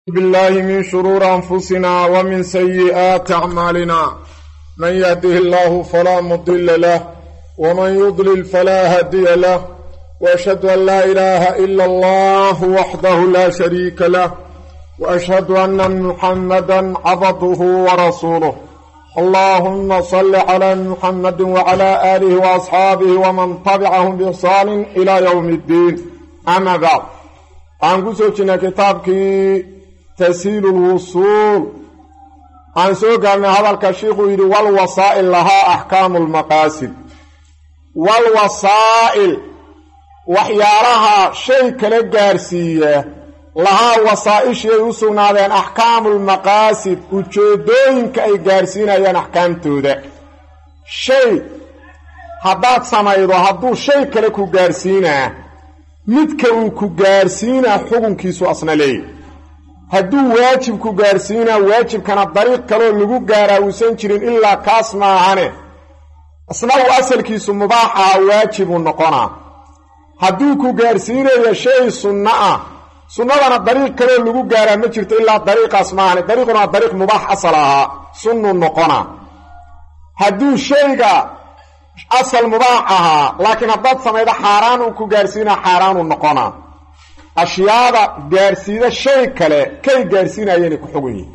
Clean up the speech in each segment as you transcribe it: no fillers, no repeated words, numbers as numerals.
بالله من شرور أنفسنا ومن سيئات أعمالنا من يهده الله فلا مضل له ومن يضلل فلا هادي له وأشهد أن لا إله إلا الله وحده لا شريك له وأشهد أن محمدا عبده ورسوله اللهم صل على محمد وعلى آله وأصحابه ومن تبعهم بإحسان إلى يوم الدين أما بعد أنقصنا كتابك تسهيل الوصول عن سوقنا هذا الكشيخ يقول والوسائل لها أحكام المقاصد والوسائل وحيارها شيء كالجارسية لها وسائل شيء يسونا بين أحكام المقاصد وجودين كأي جارسين أيان أحكام تودا شيء هدات سمايدو هدو شيء كالكو جارسينا مدكو جارسينا حكم كيسو أصنا ليه hadduu waajib ku gaarsiina waajibkana dariiq kale lagu gaaraa uusan jirin ilaa kaas maahane asna uu asalkiisu mubaax ah waajib u noqonaa hadduu ku gaarsiinayo shay sunna ah sunnadana dariiq kale lagu gaaraa ma jirto ilaa dariiqaas maahane dariiquna dariiq mubaax asal ah sunnu noqonaa hadduu shayga asal mubaax ah laakiin haddaad sameeydo xaaraan uu ku gaarsiina xaaraan u noqonaa ashyaada gaarsiida shay kale kay gaarsiinayeen ku xugun yihiin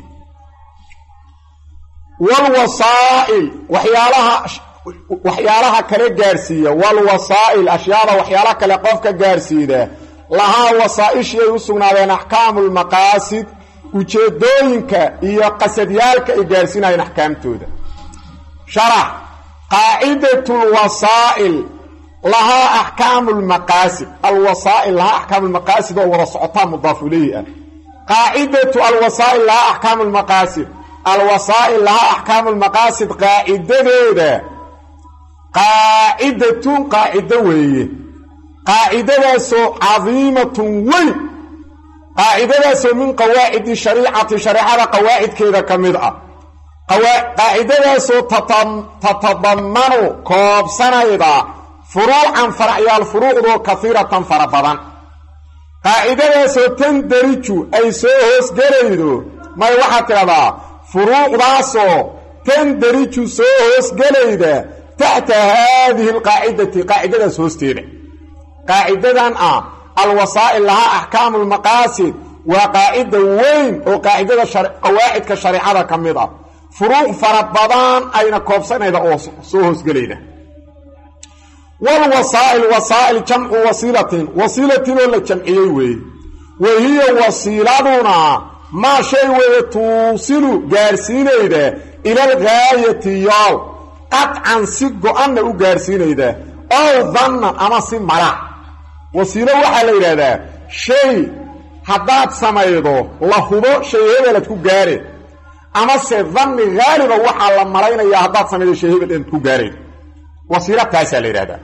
wal wasaa'il waxyaalaha kale gaarsiiya wal wasaa'il ashyaada waxyaalaha kale qofka gaarsiida laha wasaa'ishay u sugnaadeen ahkaamul maqaasid ujeedooyinka iyo qasadyaalka ay gaarsiinayeen ahkaamtooda sharax qaa'idatul wasaa'il لها أحكام المقاصد الوسائل لها أحكام المقاصد ورسعتها مضاف إليه قاعدة الوسائل لها أحكام المقاصد الوسائل لها أحكام المقاصد قاعدة قاعدة وهي قاعدة سو عظيمة وي قاعدة سو من قواعد شريعة قواعد كذا كمدعة قاعدة سو تتضمن كوب سنة فروعا فرعيال فروع ذو كثيرة فربضا قاعدة سو تندرجو أي سوهس قليدو ما يوحد هذا فروع راسو تندرجو سوهس قليدو تحت هذه القاعدة قاعدة سوستيري قاعدة الوسائل لها أحكام المقاصد وقاعدة وين وقاعدة قواعد كشريعة كميضة فروع فربضان أين كوبسان إذا سوهس قليدو والوسائل وسائل جمع وسيلة ولا جمعية وهي وسيلتنا ما شيء توصل جارسين إلى الغاية يال قطعا سيقو أنه جارسين أو ظن أما سمرا وسيلة وحالي هذا شيء حداد سمايدو لهدو شيء هذا لتكو جاري أما سيظن غالبا وحالا مرين يا حداد سمايدو شيء هذا لتكو جاري وسيلة تاسع لهذا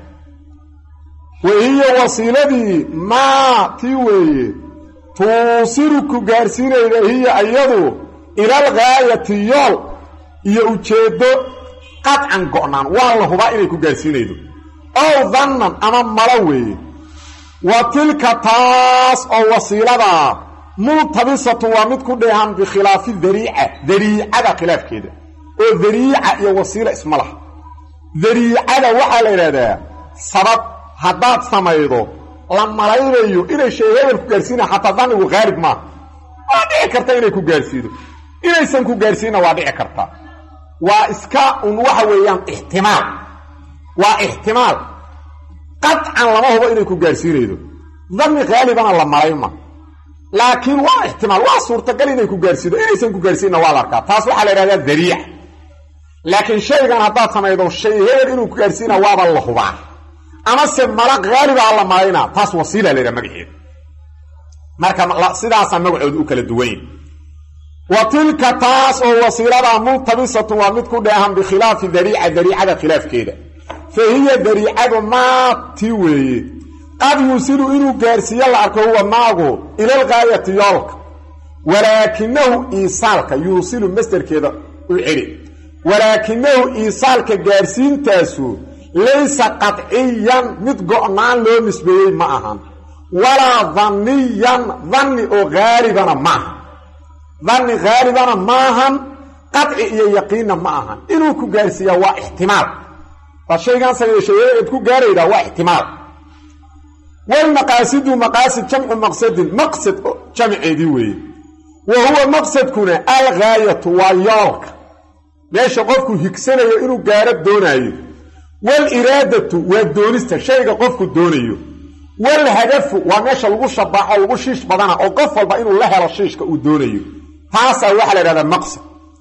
وهي وسيلتي ما تيوي توصلك غارسين هي ايضو الى الغايه يول يوجد قطعا قنان والله با اني ku gaarsiinaydo oo dhannan ama malawi وتلك تاس او وسيلة ملتبسة ومد ku dheehan bi khilaaf dariica khilaaf keeda oo dariica iyo wasiila isma laha dariicada waxa la yiraahdaa sabab haddaad samaydo la malaynayo inay shay hebel ku gaarsiina xataa danigu qaalib ma waa dhici karta inay ku gaarsiido inaysan ku gaarsiina waa dhici karta waa iska waxa weeyaan ihtimaal waa ihtimaal qat'an lama hubo inay ku gaarsiinaydo dani qaalibana la malayma laakiin waa ihtimaal waa suurtagal inay ku gaarsiido inaysan ku gaarsiina waa la arkaa taas waxa la yiraahdaa dariic laakiin shaygan haddaad samaydo shay hebel inuu ku gaarsiina waaba la hubaa ama se malaq غالب alla maayna taas wasiila leeyahay magaceed marka sidaas magaceedu u kala duwayn watilka taas oo wasiilada multabisatu wa mid ku dheehan bi khilaaf dariicada khilaafkeeda fahiya dariicadu ma tiwee qad yusilu inuu gaarsiyo la arko waa maago ila algaayati yolk walakinahu isalka yusilu masdarkeeda u ciri walakinahu isalka gaarsiintaasu ليس قطعيا متقعنان لو نسبيي معهم ولا ظنيا ظني او غالبا معهم dhanni haalibana maahan qadci iyo yaqiinna ma ahan inuu ku gaarsiiyaa waa ixtimaal waa shaygan sageeshayeed ku gaaraydaa waa ixtimaal walmaqaasidu maqaasid jamcu maqsadin maqsad jamceedii weeye wa huwa maqsadkuna alghaayatu waa yoolka meesha qofku higsanayo inuu gaaro doonaayo waliraadatu waa doonista shayga qofku doonayo walhadafu waa meesha lagu shabaaxo lagu shiish badana oo qof walba inuu la helo shiishka uu doonayo taasaa waxaa la yidhahdaa maqsad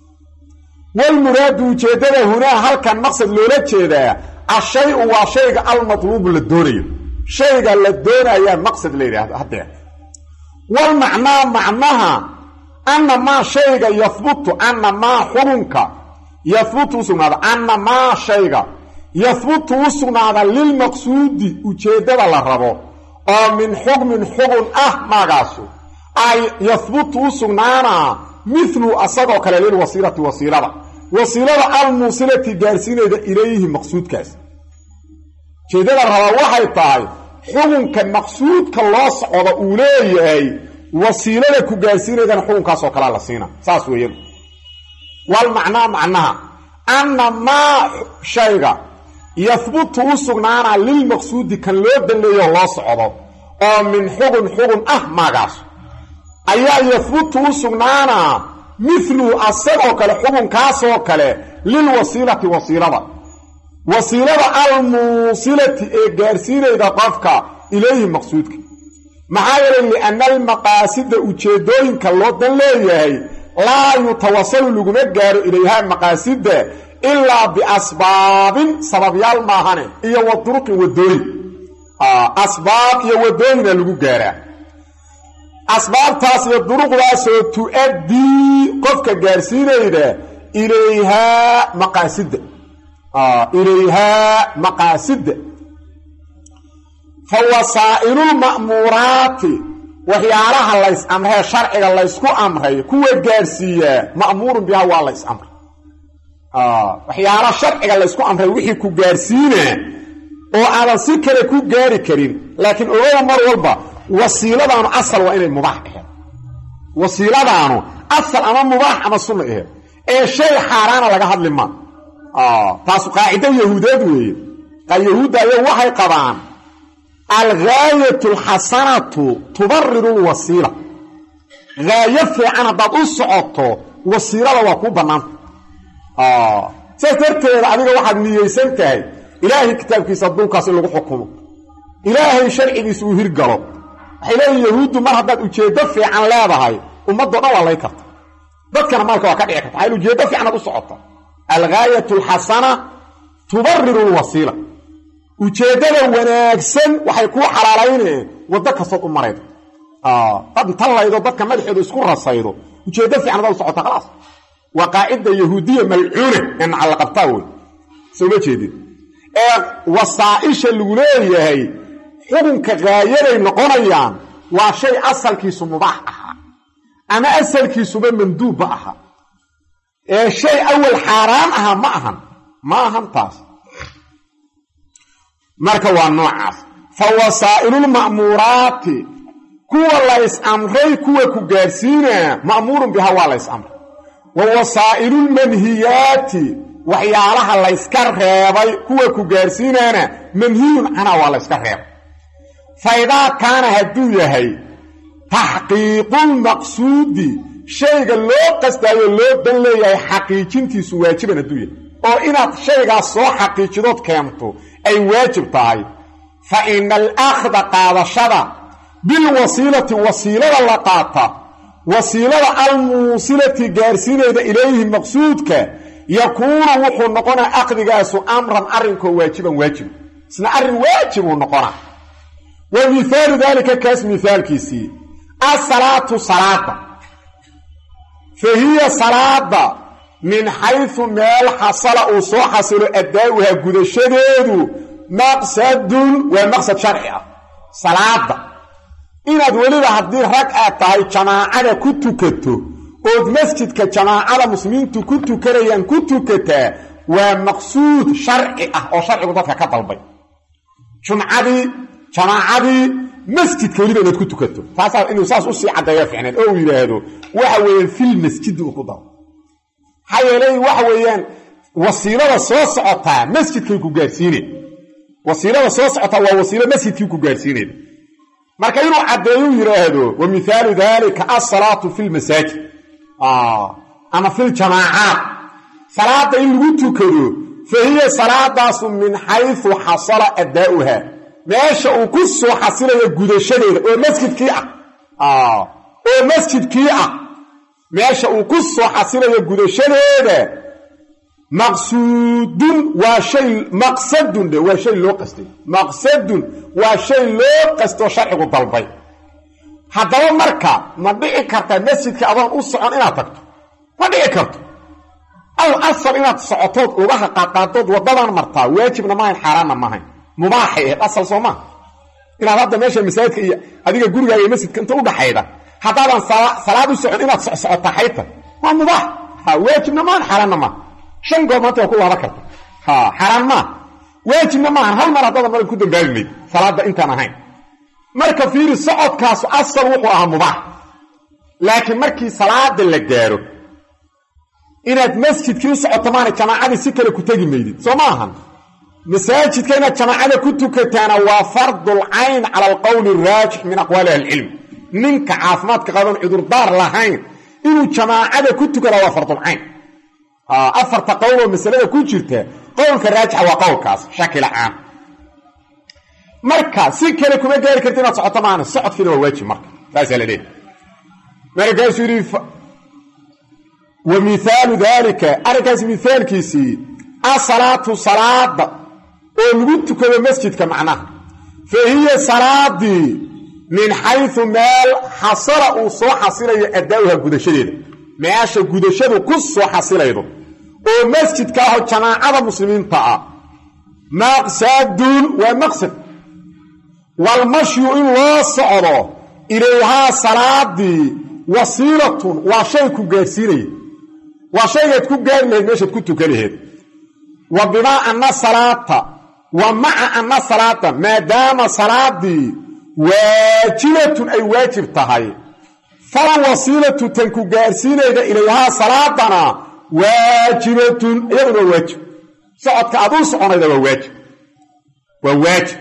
walmuraadu ujeeddada hunaa halkan maqsad loola jeedaa ashay-u waa shayga almatluubu la doonayo shayga la doonayaa maqsad la yidhaahdo haddeer walmacnaa macnaha anna maa shayga yahbutu anna maa xukunka yahbutu u sugnaada anna maa shayga yahbutu u sugnaada lilmaqsuudi ujeeddada la rabo oo min xukmin xugun ah maagaasu ay yahbutu u sugnaanaa mithlu asagoo kale lilwasiilati wasiilada almuusilati gaarsiinayda ilayhi maqsuudkaas ujeeddada la rabaa waxay tahay xukunka maqsuudka loo socdo uu leeyahay wasiilada ku gaarsiinaydana xukunkaasoo kalea la siina saas weeyaan walmacnaa macnaha anna maa shayga yahbutu u sugnaanaa lilmaqsuudi kan loo danleeyo loo socdo oo min xugun ah maagaas ayaa yahbutu u sugnaanaa mithlu asagoo kale xukunkaasoo kale lilwasiilati wasiilada almuusilati ee gaarsiinayda qofka ilayhi maqsuudka maxaa yeelay lianna almaqaasida ujeeddooyinka loo dan leeyahay laa yutawasalu laguma gaaro ilayhaa maqaasida ilaa biasbaabin sababyaal maahane iyo wa duruqin wadooyin asbaab iyo wadooyina lagu gaaraa asbaabtaas iyo duruqdaasoo tu-addii qofka gaarsiinayda ilayhaa maqaasida fa wasaa'ilulma'muuraati waxyaalaha lays amree sharciga laysku amray kuwa gaarsiiyaa ma'muurun bihaa waa lays amray waxyaalaha sharciga laysku amray wixii ku gaarsiinaa oo aadan si kale ku gaari karin laakiin ogow mar walba wasiiladaanu asal waa inay mubaax ahayd wasiiladaanu asal ama mubaax ama sunna ahayd ee shay xaaraana laga hadli maa taasu qaacido yahuudeed weeye yahuudda ayaa waxay qabaan alghaayatu alxasanatu tubariru lwasiila haayo fiican haddaad u socoto wasiilada waa kuu bannaanta saas darteeda adiga waxaad niyeysan tahay ilaahay kitaabkiisa adduunkaas in lagu xukumo ilaahay sharcigiisa uu hirgalo waxay leeyihin yahuuddu mar haddaad ujeeddo fiican leedahay ummaddo dhan waa lay karta dadkana maalka waa ka dhici karta waxay ujeeddo fiicanaad u socota alghaayatu alxasana tubariru lwasiila ujeeddada wanaagsan waxay kuu xalaalayneen waddo kastood u maraydo dad inta laydo dadka madaxooda isku rasaydo ujeeddo fiican hadaad u socota khalaas waa qaacida yahuudiya malcuuna ee nacalla qabtaa wey soo ma jeedin ee wasaa'isha lagu leeyahay xukunka haayaday noqonayaan waa shay asalkiisu mubaax ahaa ama asalkiisuba manduubba ahaa ee shay awal xaaraan ahaa ma ahan taas marka waa noocaas fa wasaa'ilulma'muuraati kuwa lays amray kuwa ku gaarsiinaa ma'muurun bihaa waa lays amray wa wasaa'ilulmanhiyaati waxyaalaha layska reebay kuwa ku gaarsiinaana manhiyun canhaa waa layska reebay fa idaa kaana hadduu yahay taxqiiqulmaqsuudi shayga loo qastaayo loo dan leeyahay xaqiijintiisu waajiban hadduu yahay oo inaad shaygaas soo xaqiijidood keento ay waajib tahay fa ina alakhda qaadashada bilwasiilati wasiilada la qaata wasiilada almuusilati gaarsiinayda ilayhi maqsuudka yakuunu wuxuu noqonaa aqdigaasu amran arrinkoo waajiban waajib isna arrin waajibuu noqonaa wa mihaalu daalika kaas mihaalkiisii asalaatu salaada fa hiya salaada min xaysu meel xasala uu soo xasilo addaa'uhaa gudashadeedu maqsadun waa maqsad sharci ah salaada inaad weliba haddii rag aad tahay jamaacada ku tukato ood masjidka jamaacada muslimiintu ku tukanayaan ku tukataa waa maqsuud sharci ah oo sharcigu dadka ka dalbay jumcadii jamaacadii masjidka weliba inaad ku tukato taasaa inuu saas usii caddeeyo ficneed oo uu yidhaahdo waxa weeyaan fil masjidi uu ku daro maxaa yeelay waxa weeyaan wasiilada soo socotaa masjidkay ku gaarsiineen wasiilada soo socotaa waa wasiilo masjidkii ku gaarsiineen marka inuu caddeeyo yiraahdo wa mithaalu dhalika as-salatu fil masaajid ama fil jamaacaat salaada in lagu tukado fahiya salaadaasu min haythu hasala adaa'uha meesha uu ku soo xasilayo gudashadeeda oo masjidkii ah meesha uu ku soo xasilayo gudashadeeda maqsuudun waa shay maqsadun waa shay loo qastay maqsadun waa shay loo qasto sharcigu dalbay haddaba marka ma dhici karta masjidka adoon u socon inaad tagto ma dhici karto aw asal inaad socotood ugaha qaadqaadood wadadan martaa waajibna maahayn xaaraanna maahayn mubaaxay ahayd asal soo maa inaad hadda meesha masaajidka iyo adiga gurigaaga iyo masjidka inta u dhaxayda haddaadan salaad u socon inaad socota xayta waa mubaax waajibna maahan xaaraanna maaha shan goor maanta waa ku laba karta xaaraan maaha waajibna maahan hal mar haddaadan maran ku dambaabi mayd salaadda intaan ahayn marka fiiri socodkaasu asal wuxuu ahaa mubaax laakiin markii salaada la gaaro inaad masjidkii u socoto maana jamaacadii si kale ku tegi maydid soo ma ahan masaajidka inaad jamaacada ku tukataana waa fardul cayn cala alqowli araajix min aqwaali ahlicilm ninka caafimaadka qaban cudurdaar lahayn inuu jamaacada ku tukada waa fardul cayn afarta qowloo masalada ku jirta qowlka raajixa waa qowlkaas shaki la'aan marka si kale kuma gaari karta inaad socoto maana socodkiina waa waajib marka taasaa la leeyahay markaasuu yidhi wa mithaalu daalika arrinkaas mithaalkiisii asalaatu salaada oo lagu tukado masjidka macnaha fa hiya salaadii min xaysu meel xasala uu soo xasilayo adaa'uha gudashadeeda meesha gudashadu ku soo xasilaydo oo masjidka ah jamaacada muslimiinta ah maqsadun waa maqsad walmashyu in loo socdo ilayhaa salaadii wasiilatun waa shay ku gaarsiinaya waa shaygaad ku gaari lahayd meeshaad ku tukan lahayd wa bimaa anna salaata wa maca anna salaata maadaama salaadii waajibatun ay waajib tahay fala wasiilatu tan ku gaarsiinayda ilayhaa salaadana waajibatun iyaduna waa waajib socodka aad u soconayda waa waajib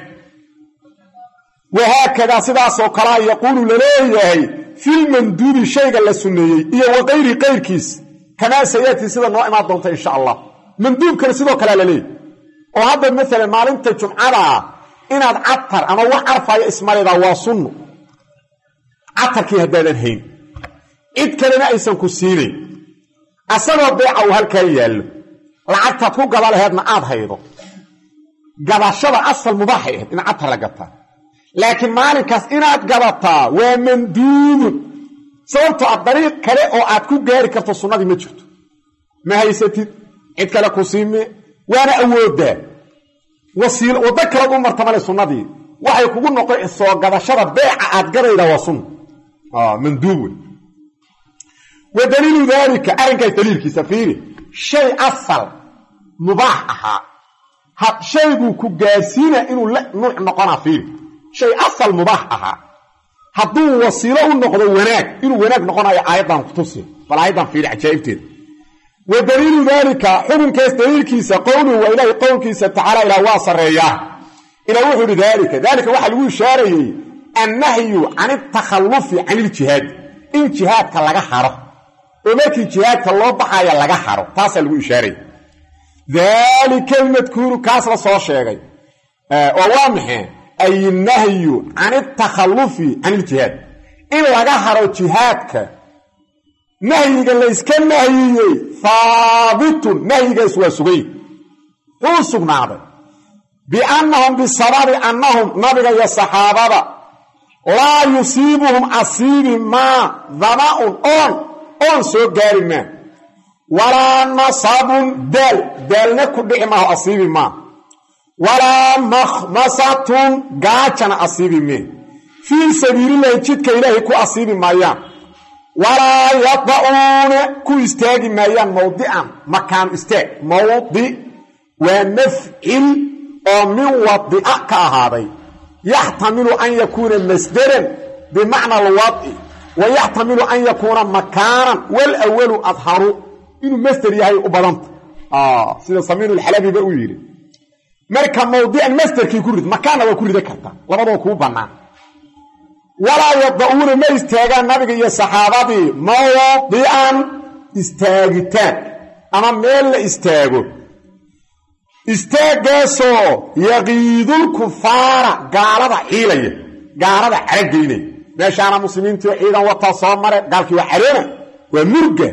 wahaakadaa sidaasoo kalea yaquulu laleeyahay filmanduubi shayga la sunneeyey iyo waqayri qayrkiis kamaa sayaati sida noo imaan doonta insha allah manduubkana sidoo kalea laleeyahy oo hadda maalan maalinta jumcadaa inaad catar ama wax carfaya ismaridaa waa sunno catarkii haddaadan hayn cid kalena aysan ku siinayn asagoo beeca uu halkaa yaallo lacagtaad ku gada laheedna aad haydo gadashada asal mubaaxay ahayd in catar la gataa laakiin maalinkaas inaad gadataa waa manduubun sababtoo a dariiq kale oo aad ku gaari karto sunnadii ma jirto ma haysatid cid kale ku siime waana awooddaa wasiilo waddo kalead u martamale sunnadii waxay kugu noqon soo gadashada beeca aad gadayda waa sunna manduub wey wa daliilu daalika arrinkaas daliilkiisa fiiri shay asal mubaax ahaa shayguu ku gaarsiina inuu nuuc noqonaa fiiri shay asal mubaax ahaa hadduu wasiilo u noqdo wanaag inuu wanaag noqonayo aayaddan ku tusi bal aayaddan fiiri cajaa'ibteeda wa daliilu daalika xukunkaas daliilkiisa qowluhu waa ilaahay qowlkiisa tacaala ilaah waa sarreeyaa ilaah wuxuu yidhi daalika waxaa lagu ishaarayey annahyu can itakhallufi can iljihaadi in jihaadka laga haro oo markii jihaadka loo baxaaya laga haro taasaa lagu ishaaraya daalika almadkuuru kaas la soo sheegay oo waa maxay ay nahyu can itakhallufi can iljihaad in laga haro jihaadka nahyiga layska nahyiyey haabitun nahyigaas waa sugay wuu sugnaaday biannahum bisababi annahum nabiga iyo saxaabada laa yusiibuhum asiibi maa dama'un oon soo gaari maa walaa nasabun daalna ku dhici maaho asiibi maa walaa makhmasatun gaajana asiibi mee fii sabiilillahi jidka ilaahay ku asiibi maayaan walaa yadacuuna ku istaagi maayaan mawdican makaan istaag mawdi waa mafcil oo min wadi'a ka ahaaday يحتمل أن يكون مصدرا بمعنى الوضع ويحتمل أن يكون مكانا والأول أظهر إنه مصدر يهي أبضانت سيدة صمين الحلابي بأويري مركا موضوع المصدر كي يكون مكانا ويكون ذكرتا لبضو كوبانا ولا يضعون ما استيقان نبي يا صحابتي موضعا استاغتان أما ميل استاغو استاغاسو يغيظ الكفار قالوا حيليه قالوا عرقيني ماشي انا مسلمين توحيدا وتصامر قال كي وحرينا ومرقه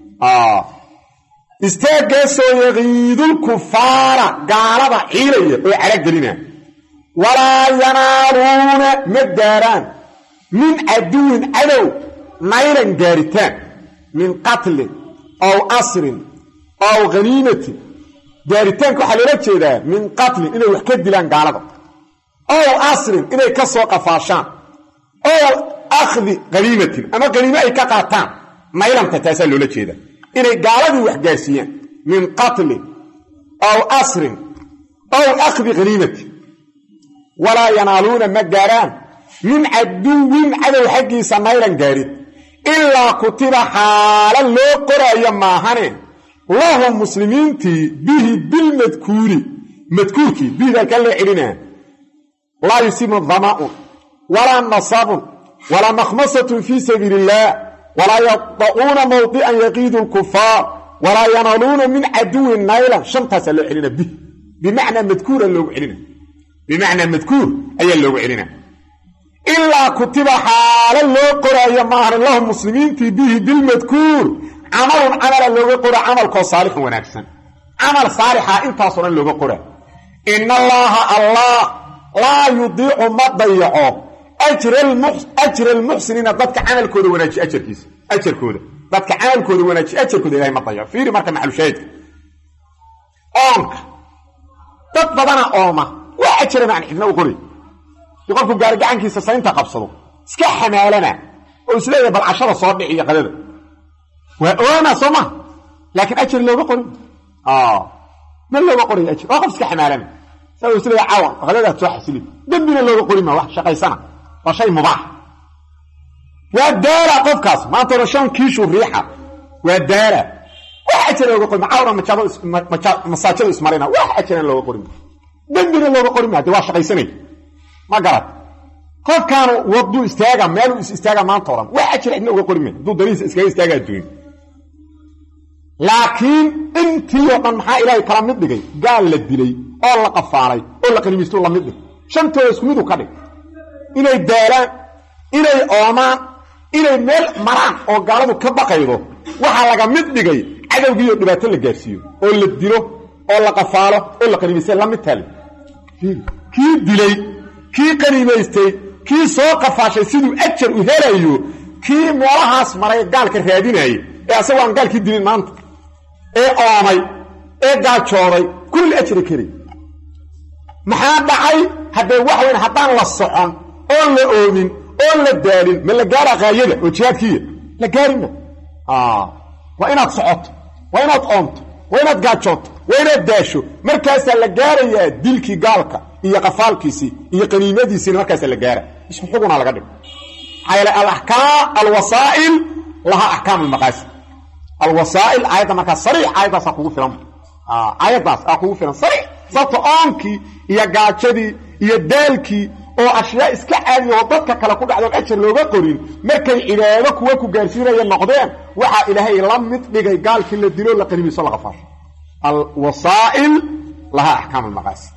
استاغاسو يغيظ الكفار قالوا حيليه وعرقيني ولا ينالون مداران من عدو عدو نيرا جارتان من قتل أو أسر أو غنيمة جارتانك حلولات شيدا من قتل إنه يحكد لان قالبا أو أسر إنه يكسوا قفاشان أو أخذ غنيمة أما غنيمة يكاقاتان ما يلم تتاسل لولات شيدا إنه قالبا وحجاسيان من قتل أو أسر أو أخذ غنيمة ولا ينالون مجاران من عدو عدو حقي سنيرا جارت إلا كتب حالا لو قرأي ماهاني اللهم مسلمين تي به بالمذكور مذكورك به ذلك اللي علينا لا يسيب الظماء ولا النصاب ولا مخمصة في سبيل الله ولا يطعون موطئا يقيد الكفار ولا ينالون من عدو نيلا شمتاس اللي علينا به بمعنى مذكور اللي علينا بمعنى مذكور أي اللي علينا إلا كتب حالا لو قرأي ماهر الله مسلمين به بالمذكور عمل لو قرأ عمل صالح ونكسا عمل صالحا انت صلا لو قرأ إن الله لا يضيع ما ضيعه أجر المحسنين ضدك عمل كود ونجي أجر كيس أجر كود ضدك عمل كود ونجي أجر كود إلهي ما ضيع فيري مركب محلو شاهد أمك تطبضنا أمه وأجر معني إنه قرأ يقولكم قارق عنك سسينتا قبصدوا اسكا حمالنا وإسلايا بالعشرة صابعية قددا وأنا صمه لكن أجر لو بقري من لو بقري أجر وقف اسكا حمالنا سوى إسلايا عوان قددا توحي سليم دنبنا لو بقري ما واحد شقي سنة وشيء مباح والدارة قفكاس ما ترشون كيشو الريحة والدارة واحد أجر لو بقري معاورا مساجد اسمارينا واحد أجر لو بقري دنبنا لو بقري ما دواء شقي سنة ما قرأت قف كانوا وضوا استاغا مالوا استاغا ما انطورا واحد شرع انه قرمي دو دريس استاغا الدوين لكن انتي وطن محا إلهي كلام مدقي قال للدلي أولا قفاري أولا قريميستو الله مدقي شمتو يسكميدو كدك إلي الداران إلي أومان إلي ميل مران أو قالوا كبقيدو وحا لغا مدقي عدو بيو دباتل لقارسيو أولا الدلو أولا قفارو أولا قريميستو الله مدتالي كي دلي كي قريباystay kii soo qafaashay sidoo ajar u helayo kii moolahaas maray gaalka raadinay ee asagoo aan gaalkii dilin maanta ee oomay ee gaajooday kulli ajri kari maxaa dhacay hadee wax weyn hadaan la socon oo la oomin oo la daalin ma la gaara qaayada oo jihaadkiya la gaarina waa inaad socoto waa inaad oomto waa inaad gaajooto waa inaad daasho markaas la gaarayaa dilkii gaalka iyo qafaalkiisi iyo qaniimadiisi markaas la gaara isku xuguna laga dhig ayla al-ahkam al-wasa'il laha ahkam al-maqasid al-wasa'il ayada marka sariix ayada sa kugu filan ayada sa kugu filan sariix sabto aanki iyo gaajadii iyo daalki oo ashyaa iska caadi oo dadka kala ku dhacdo ajir looga qorin markay ilaado kuwa ku gaarsiinaya noqdeen waxa ilaahay la mid dhigay gaalkii la dilo la qaniimiso la qafaasho al-wasa'il laha ahkam al-maqasid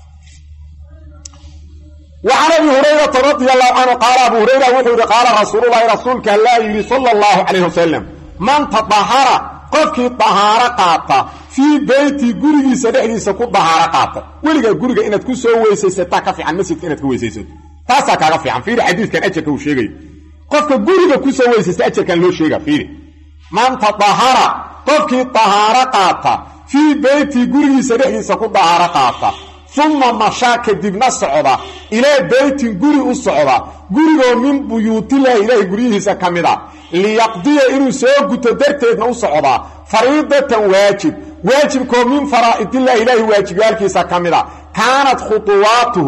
وعن أبي هريرة رضي الله عنه قال أبو هريرة وحيد قال رسول الله رسولك الله صلى الله عليه وسلم من تطهر قفك طهارة قاطة في بيتي قرقي سدحني سكو طهارة قاطة ولقى قرقي إنك كسوه ويسيستا في عن مسجد إنك ويسيستا تاسا كافي عن فيري حديث كان أجرك وشيغي قفك قرقي كسوه ويسيستا أجرك كان له شيغي فيري من تطهر قفك طهارة قاطة في بيتي قرقي سدحني سكو طهارة قاطة ثم مشاك دبنا الصعودة إلى بيت قري الصعودة قري من بيوت الله إليه قريه سكامدا ليقضي إنه سيقو تدرتنا الصعودة فريضة واجب من فرائض الله إليه واجب يالكي سكامدا كانت خطواته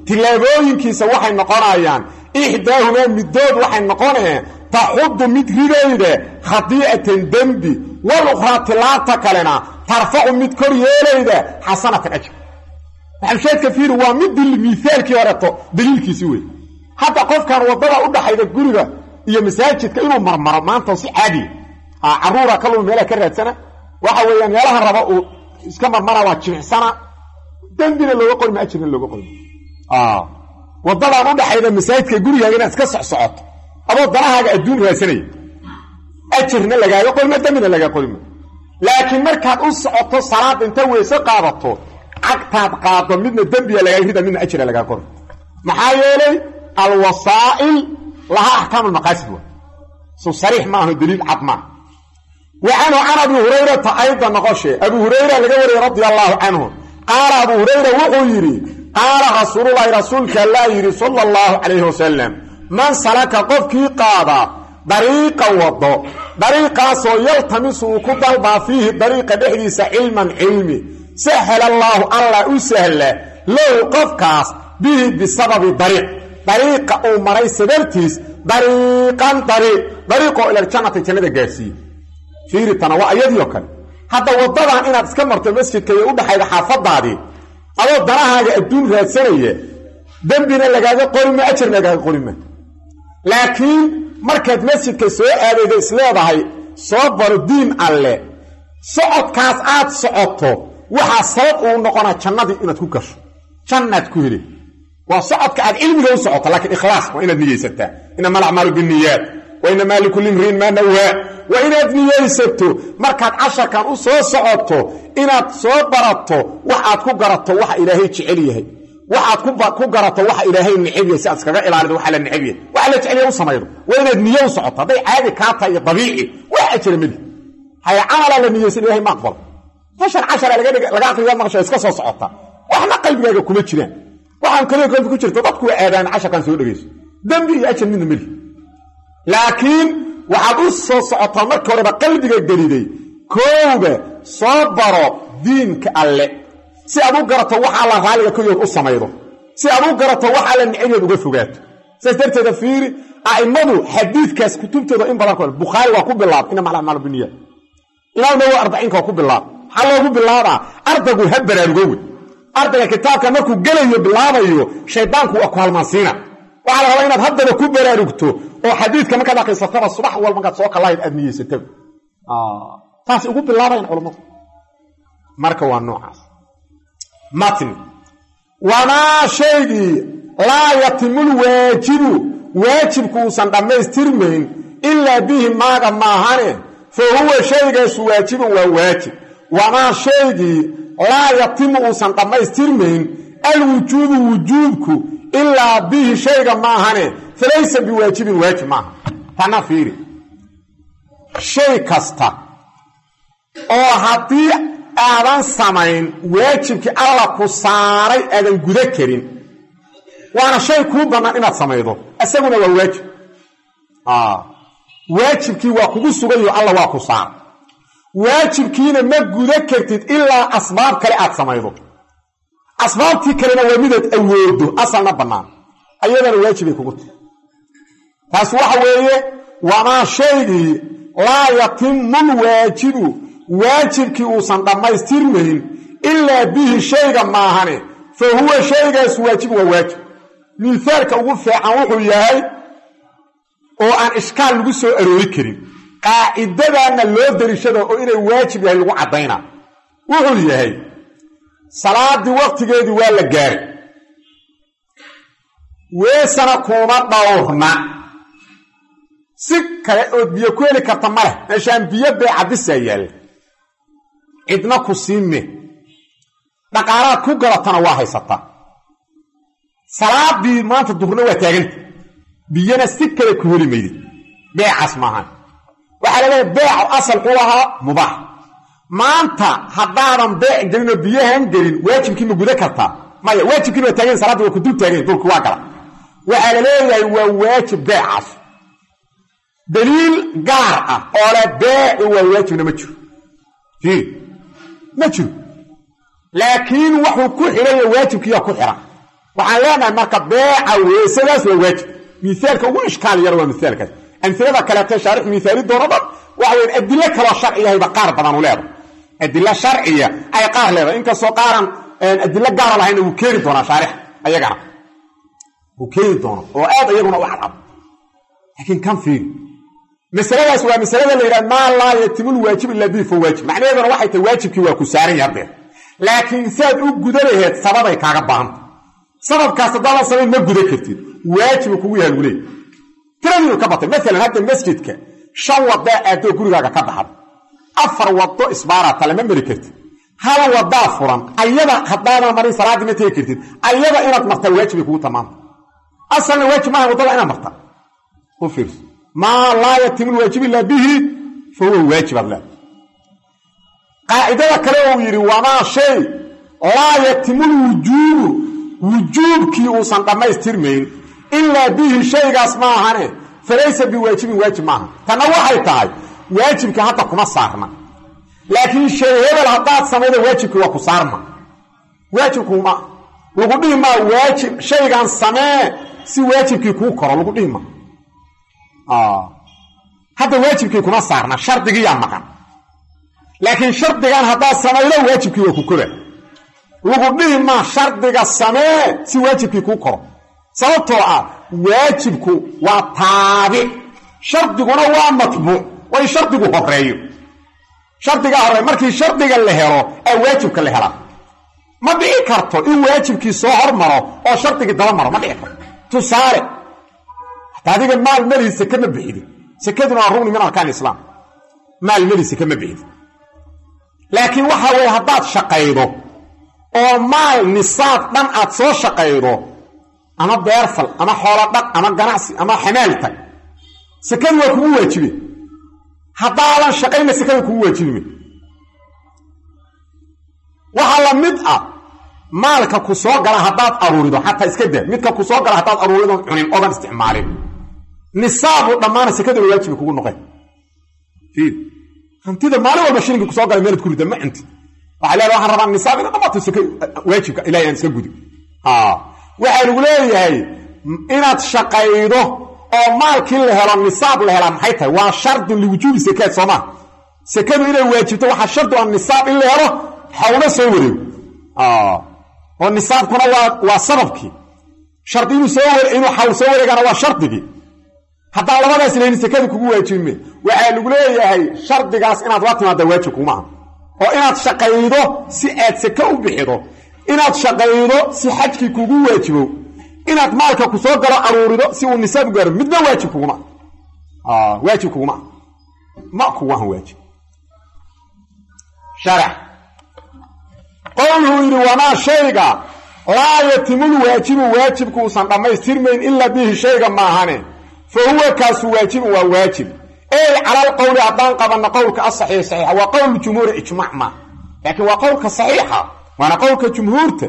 tilaabooyinkiisa waxay noqonayaan ixdaahumaa middood waxay noqoneen taxuddu mid ridayda khadii'atan dembi wal ukhraa tilaabta kalena tarfacu mid kor yeelayda xasanatan ajr maxamsheedka fiiri waa midii miaalkii horeeto daliilkiisii wey hadda qofkan wadada u dhaxayda guriga iyo masaajidka inuu marmaro maanta si caadi caruura kaluu meelaha ka raadsana waxa weeyaan meelaha raba uu iska marmara waa jimicsana dembina looga qorma ajirna looga qorma wadadaan u dhaxayda masaajidka gurigaaga inaad iska socsocoto adoo danahaaga adduun raadsanaya ajirna lagaaga qorma dembina lagaaga qorma laakiin markaad u socoto salaad inta weyse qaadato cagtaad qaado midna dembiga lagaaga rida midna ajira lagaaga qorma maxaa yeelay alwasaa'il laha axkaam almaqaasid wa soo sariix maaha daliil cad maaha وعنه عن أبي هريرة أيضا نقشه أبي هريرة لقوله رضي الله عنه قال أبو هريرة وقيري قال رسول الله رسولك الله يري صلى الله عليه وسلم من سلك قفكي قاضى طريقا وضو طريقا سو يلتمسه كضلبا فيه طريقا بحديث علما علمي سهل الله أسهل له قفكاس به بسبب طريقا أمري سبرتيس طريقا إلى الجنة جنة قاسي fiiri tana waa ayadii oo kale hadda wadadan inaad iska marto masjidka iyo u dhaxayda xaafadaadii adoo danahaaga adduun raadsanaya dambina lagaaga qorima ajir lagaaga qorima laakiin markaad masjidka soo aadaydo isleedahay soo baro diin alle socodkaas aad socoto waxa sabab uu noqona jannadii inaad ku gasho jannad ku heli waa socodka aad cilmiga u socoto laakiin ikhlaas waa inaad niyeysataa inama al-a'maalu bin-niyaat wa inama likulli imrin ma nawaa وإناد نيسبتو مركات عشر كان أصوص صعبتو إناد صبرتو وحاد كقرتو وح إلهي تشعليه وحاد كقرتو وح إلهي النعبية سأتسكغا إلى عرض وحال النعبية وحالة تعليه وصميره وإناد نيو صعبتو هذا عادي كاتا طبيعي وحاجر منه هيا عمل لنيسي إلهي مقبل فشر عشر لقاقل يوم مغشا يسكسو صعبتا وحنا قلبي يقول كمتشرين وحن كليه قلبي كمتشرين تضبكوا آذان عشر كان سيقول لغيس دنبي أجر منه ملي لكن waxaad u soo socotaa marka horeba qalbiga geliday kooba soo baro diinka alle si aad u garato waxa la raaliga ku yoor u sameeyo si aad u garato waxa la niciyad uga fogaato saastarteeda fiiri aimadu xadiidkaas kutubtooda in badan ku Bukhari waa ku bilaab inama al-a'maalu bin-niyaat ilaa waa 40 ka ku bilaab hal loogu bilaaba ardagu habaraarugo ardayga kitaabka markuu galayo bilaabayo shaydaanku waa ku halmaansiina waxa la rabaa inaad haddaba ku baraarugto oo xadiidka markaad akhrisato subax walba markaad soo kalahayd aad niyeysato taas ugu bilaabayn culimadu marka waa noocaas matn wama shaygi la yatimul waajibku san dhamaystirmayn illa bihi maaga maahane fa huwa shaygaas waajibun waa waajib wama shaygi la yatimu san dhamaystirmayn wujubku إلا به شيء معهنه فليس بواجب واجب معه تنفيري شيء كستا أو هاتي أعلان سامين واجب كي الله كساري أدن قدكرين وانا شيء كوبنا إنا سامينه أسيقنا واجب واجب كي واقبو سغيو الله واكسار واجب كينا ما قدكرتid إلا أسباب كليات سامينه أسبابتي كلنا ومدت أودو أصلنا بنان أيضا واجبي كوت فاسوح ويه وما شيء لا يتم الواجب واجب كي وصن ما يسترمين إلا به شيء معهنه فهو شيء واجب وواجب مثال كوفي عن وحياي أو عن إشكال لقصو أروي كريم قاعدة أن اللو دريشده أو إنه واجب يهي لغو عضينا وحياي salaadi waqtigeedii waa la gaaray weesana kuma dhawrna si kale oo biyo ku heli karta male meeshaan biyo bay cabisa yaal cidna ku siime dhaqaalaad ku galatana waa haysata salaadii maanta duhurna waa taaganta biyana si kale ku heli meeyay beecas maahan waxa laga beeco asal ku lahaa mubaax maanta haddaadan beec gelin oo biyahan gelin waajibkii ma guda kartaa maya waajibkii waa taagan salaada waa ku dul taagan dulku waa kala waxa la leeyahay waa waajib beecas daliil gaar ah oo la beec waa waajibna ma jiro ma jiro laakiin wuxuu ku xiray waajibkii ku xiran waxaan leenahay marka beeca weysadaas waa waajib miaalka ugu ishkaal yar waa miaalkaas amilada kaleete shaarix miaali doono dhan waxa weyn adilo kaloo sharciyahayba qaar badan u leedahay adilo sharciya ay qaar leedahay inkastoo qaaran adilo gaara lahayna wuu keeni doonaa shaarix ayagana wuu keeni doono oo aad iyaguna u cadcad laakiin kan fiiri masaladaas waa masalada la yidhaha maa laa yatimul waajib illa bihi fa waajib macnaheeduna waxay tahay waajibkii waa ku saaran yahay hadeer laakiin saad u guda laheed sababay kaaga baahanta sababkaas haddaadan samayn ma guda kartid waajibu kugu yaha lagu leey tiradiinu ka batay maalan hadda masjidka 5 wada aadoo gurigaaga ka baxad 4 wado isbaarata lama mari kartid hal wadaa furan ayada haddaadan marin salaadii ma tegi kartid ayada inaad marta waajibi kugu tamaanta asalna waajib maaha wadada inaad marta u fiirso maa laa yatimul waajib illa bihi fa huwa waajib allah qaacidada kale uu yiri wamaa shay laa yatimul wujuubkii uusan dhammaystirmayn ilaa bihi shaygaas ma ahane falaysa biwaajibin waajib maaha tana waxay tahay waajibka hadda kuma saarna laakiin shay hebel haddaad samayda waajibkii waa ku saarma waajibkuma lagu dhihi maa waajib shaygan samee si waajibkii kuu koro lagu dhihi maa hadda waajibkii kuma saarna shardigii yaa maqan laakiin shardigan haddaad samaydo waajibkii waa ku kora lagu dhihi maa shardiga samee si waajibkii kuu koro sababtoo ah waajibku waa taabic shardiguna waa matbuuc way shardigu horeeyo shardiga hore markii shardiga la helo ee waajibka la helaa ma dhici karto in waajibkii soo hormaro oo shardigii daba maro ma dhici karto tusaale adiga maal maliisa kama bixid sakaduna waa rugni min arkaan islaam maal maliisa kama bixid laakiin waxa weeye haddaad shaqaydo oo maal nisaab dhan aad soo shaqaydo ama beerfal ama xoolo dhaq ama ganacsi ama xamaal tag sakadu waa kugu waajibe haddaadan shaqayna sakada kugu waajibe waxa la mid ah maalka ku soo gala haddaad aruurido xataa iska daa midka ku soo gala haddaad aruurido cunin odan isticmaalin nisaabu dhammaan sakada waajibe kugu noqon fiid hantida maalin walba shilinka ku soo gala meelad ku rida ma inti waxa leeyahay waxaan rabaa nisaab in dhamato sakada waajibka ilaahay aan iska gudi waxa lagu leeyahay inaad shaqaydo oo maalkii la helo nisaab la helo maxay tahay waa shardi li wujuubi sakad Soomaa sakadu inay waajibto waxa shardi ah nisaab in la helo xawla soo wareeg oo nisaabkuna waa sababkii shardi inuu soo wareeg inuu xawl soo wareegana waa shardigii haddaan labadaas leeyahay sakadu kugu waajibme waxa lagu leeyahay shardigaas inaad la timaado waajib kuma oo inaad shaqaydo si aad saka u bixido inaad shaqaydo si xajki kugu waajibo inaad maalka ku soo galo aruurido si uu nisaab gaaro midna waajib kuguma waajib kuguma ma ku waan waajib sharع qowluhu yiri wana shayga laa yatimul waajibku san dhamaystirmayn illa bihi shayga ma ahane fa huwa kaasu waajib waa waajib ay ala alqawli adan qabana qowlka as-sahih sahih wa qowl jumhur ijma' ma laakiin waa qowlka sahiha وانا قولك جمهورته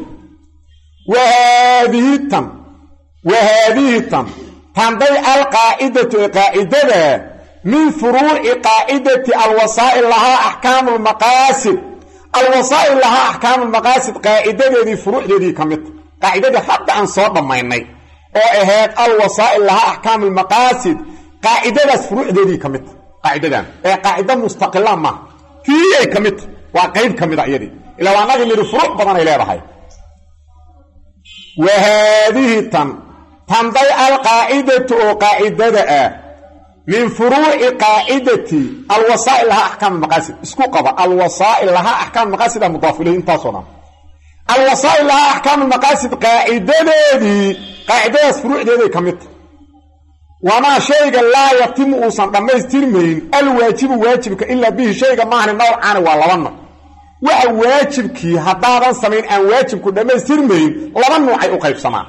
وهذه تم تنضي القاعدة قاعدة من فروع قاعدة الوسائل لها أحكام المقاصد الوسائل لها أحكام المقاصد قاعدة دي فروع دي كمت قاعدة حتى أن صوت ما يني وإهاد الوسائل لها أحكام المقاصد قاعدة فروع دي كمت قاعدة مستقلة ما في كمت وقيد كمت أيدي إلا وانا اللي فروق بدن إلى رحي وهذه تنضي القاعدة قاعدة من فروع قاعدة الوسائل لها أحكام المقاصد اسكو قضاء الوسائل لها أحكام المقاصد مضاف إليه انتصنا الوسائل لها أحكام المقاصد قاعدة دي قاعدة فروع دي كمت وما شيء لا يتم أصلا لما يسترمين الواجب واجبك إلا به شيء ما هن النوع عنه والله waxa waajibkii hadaadan sameyn aan waajibku dhameystirmayn laba nooc ay u qaybsamaan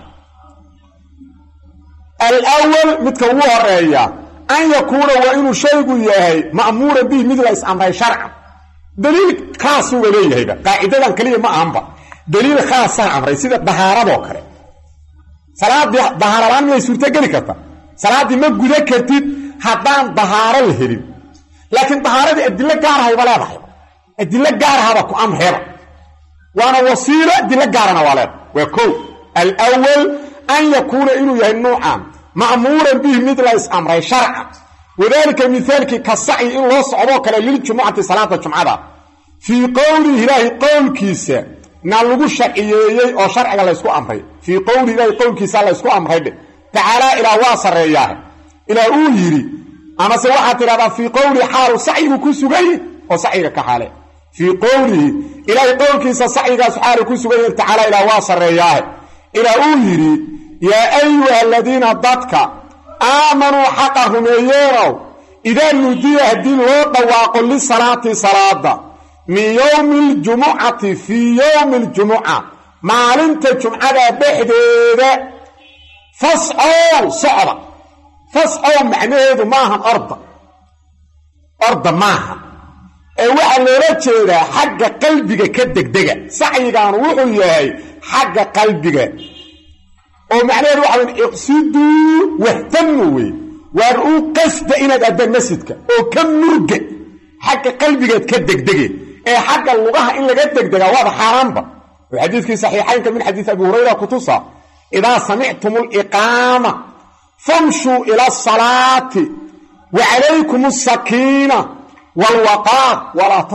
al-awwal midka ugu horeeya an yakuna wa inuu shaygu yahay ma'muura bihi mid la is-amray sharcan daliil khaas uu leeyahay qaacidadan kaliya ma ahanba daliil khaas ah amray sida dahaarado kale salaadii dahaaraan way suurta gali kartaa salaadii ma guda kartid hadaan dahaaro la helin laakiin dahaaradii adilla gaar ah ay walaadahay adilla gaar ah ku amreeba وانا وسيله دي لا غارنا والد وكو الأول أن يكون إنه يهنوعا مأمورا به مثل أمر شرعا وذلك مثالك كالسعي إن الله صعبوك للجمعة صلاة الجمعة في قوله إلهي قول كيسا نالغو الشرعيي أو شرع الله يسكو أمره في قوله إلهي قول كيسا الله يسكو أمره تعالى إلى واصر إياه إلى أوليري أما سواحة هذا في قوله حال سعيه كسوغي وسعيه كحاله في قوله إلهي قول كيسا سعيه سحاله كسوغي تعالى إلى واصر إياه إلى أوليري يا أيها الذين ضدك آمنوا حقهم ييروا إذا نودي الدين وطواق للصلاة صلاة من يوم الجمعة في يوم الجمعة ما علمت الجمعة بحديدة فاسعوا صعبة فاسعوا معناه معها أرض معها وحا لولا جيدا حق قلبك كدقدقة سعيغان وحو ياهي حق قلبك ومعناه وحا اقصدوا واهتموا وارؤوا قصد إناد أدى مسجدك وكم مرقع حق قلبك كدقدقة حق اللغة إن لقد دقدقة واضح حرام وحديثك صحيحين من حديث أبي هريرة كتوسا إذا سمعتم الإقامة فامشوا إلى الصلاة وعليكم السكينة والوقار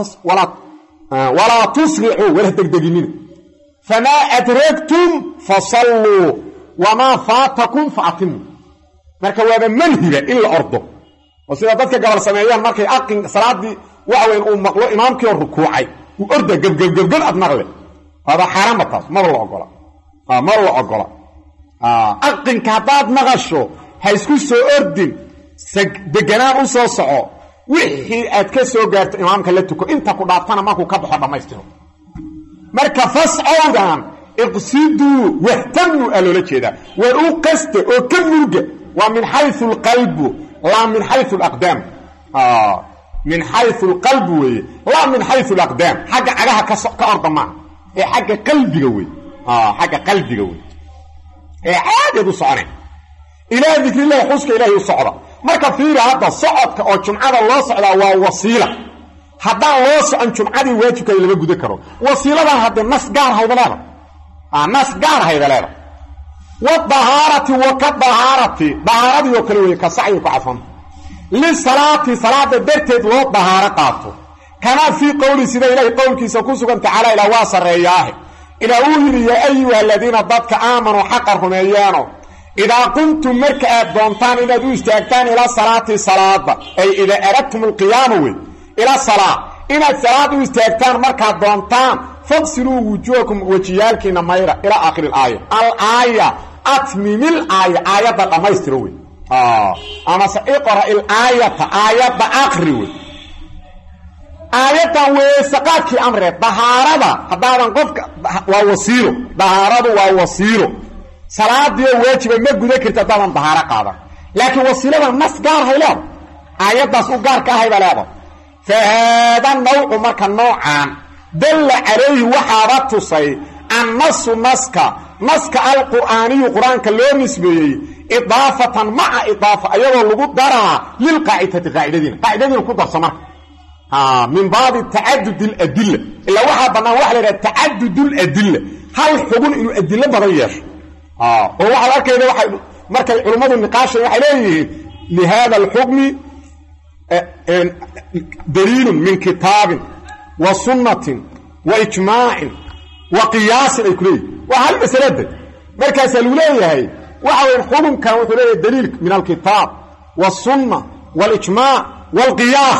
ولا تسرعوا ولا تدقدقين فما أدركتم فصلوا وما فاتكم فأتموا marka waaba manhiga in la ordo oo sida dadka gabar sameeyaan markay aqin salaadii waxa uu maqlo imaamkii rukuucay uu orda gabgab ad maqle hada xaraam taas ma la ogola aqin ka baad maqasho ha isku soo ordin deganaan u soo soco wixii aad ka soo gaarto imaamka la tuko inta ku dhaafana markuu ka baxo dhameystiro marka fas'awdan iqsidu wahtamu alula jeeda wa u qasto oo ka murga ومن حيث القلب لا من حيث الأقدام من حيث القلب لا من حيث الأقدام حاجة عجاها كأرض معه حاجة قلبي قوي حاجة قلبي قوي عادي دو صعنة إلى ذكر الله يحسك إلهي الصعرة ما كثير هذا الصعد أو جمعة الله صعرة ووصيلة هذا الله صعد جمعة واجبك إلى بقو ذكره وصيلة هذا الناس قار هيدا لا الناس قار هيدا لا والطهارة وكالطهارة طهارة وكلوه كسعي كعفن للصلاة صلاة درتد لو طهارة قاطو كما في قول سيدة إلهي قول كيسا كسوكا تعالى إلى واصر رياه إلى أولي يا أيها الذين ضدك آمنوا حقرهم إيانو إذا قمتم مركأت دونتان إذا دو استيقتان إلى صلاة أي إذا أردتم القيام إلى الصلاة إلى الصلاة استيقتان مركأت دونتان فاغسلوا وجوهكم وجيالك نميرة إلى آخر الآية الآية أتمم الآية آية ما يستروي أما سأقرأ الآية آية آخر آية وسقاك أمره طهارة هذا نقف ووصيله طهارة ووصيله صلاة دي واجب ما ذكر تطبعا طهارة قادة لكن وصيله الناس قارها لا آية بس قار كاهي بلا فهذا النوع مركا نوعان دل عليه وحارته صي النص نسك القرآني قرآن كاللون نسبيه إضافة مع إضافة أيضا لقود درها للقاعدة قاعدة كدر سمر من بعض التعدد الأدلة إلا واحد بنا واحد تعدد الأدلة هل حقول إنه أدلة بغير وواحد أركي إذا واحد مركز علماء النقاش عليه لهذا الحكم دليل من كتاب وسنة وإجماع وقياس الإكلي وهل مسألة مركز الولاية هي وحاول الحكم كان وثلاثة دليل من الكتاب والسنة والإجماع والقياس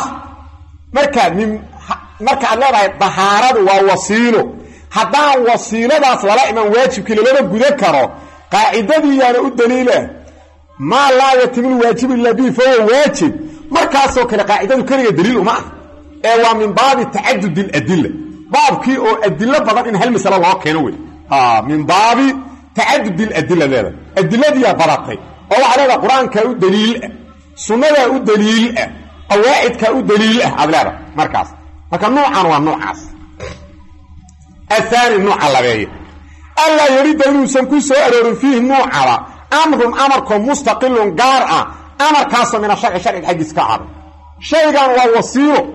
مركز الله الطهارة ووصيله حتى وصيله ده صلاة إمام واجب كلا لنا بذكره قاعدة دي يعني الدليل ما لا يتم الواجب إلا به فهو واجب مركز وكلا قاعدة كلا دليل معه ومن بعض التعدد الأدلة باب كي او أدلة بدل إن هالمسألة الله كانوا من باب تعدد الأدلة ذلك الأدلة دي برقي أو على القرآن كأو دليل سنة كأو دليل قواعد كأو دليل أبلاد مركز لكن نوعا ونوعاس الثاني النوع اللغية ألا يريد أن يسمكو سؤال فيه نوع على أمركم مستقل قارئة أمر كاسو من الشرع الحج اسكعر شيئا ووصيه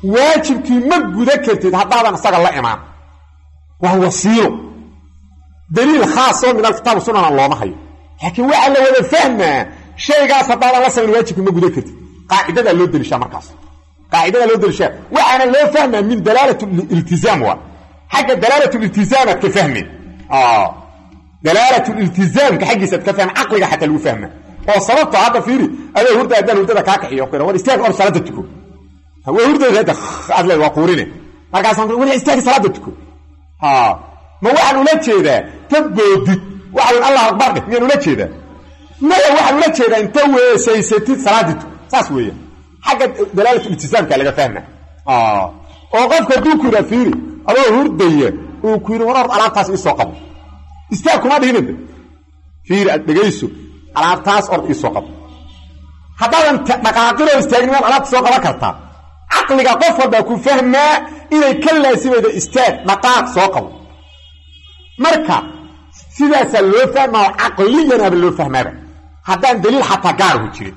واجب كي مجو ذكرتid hadaadan asaga la imaan waa wasiilo daliil khaas oo min alkitaab sunnah looma hayo laakiin waxa la wada fahmaa shaygaas haddaadan la samayn waajibka ma guda kartid qaacidada loo dalishaa markaas qaacidada loo dalishaa waxaana loo fahmaa min dalaalatu iltizaam waa xagga dalaalatu iltizaam ka fahmi dalaalatu iltizaam ka xagiisa ka fahmi aqliga xataa lagu fahmaa oo sababta hadda fiiri adoo hurda adan hurdada ka kaxiyo qoro war istaag or salaada tuko waa hurdada hada adlay waa quurine markaas aan wali istaag salaada tuko ma waxaan ula jeedaa taboodid waxaan Allah akbar miyaan ula jeedaa ma waxaan ula jeedaa inta weesaysatid salaada tuko saas weeyaan xagga dalaalatu iltizaamka laga fahmaa oo qofka duukura fiiri adoo hurdaya uu ku yiri warar alaabtaas isoo qabo istaag kuma dhihinba fiiri ad dhageyso alaabtaas or isoo qabo haddaan dhaqaaqiro istaagniyo alaabta soo qaba kartaa aqliga qof walba ku fahmaa inay ka laasimaydo istaag dhaqaaq soo qabo marka sidaas loo fahmaa aqliyan loo fahmaa haddaan daliil xataa gaar u jirin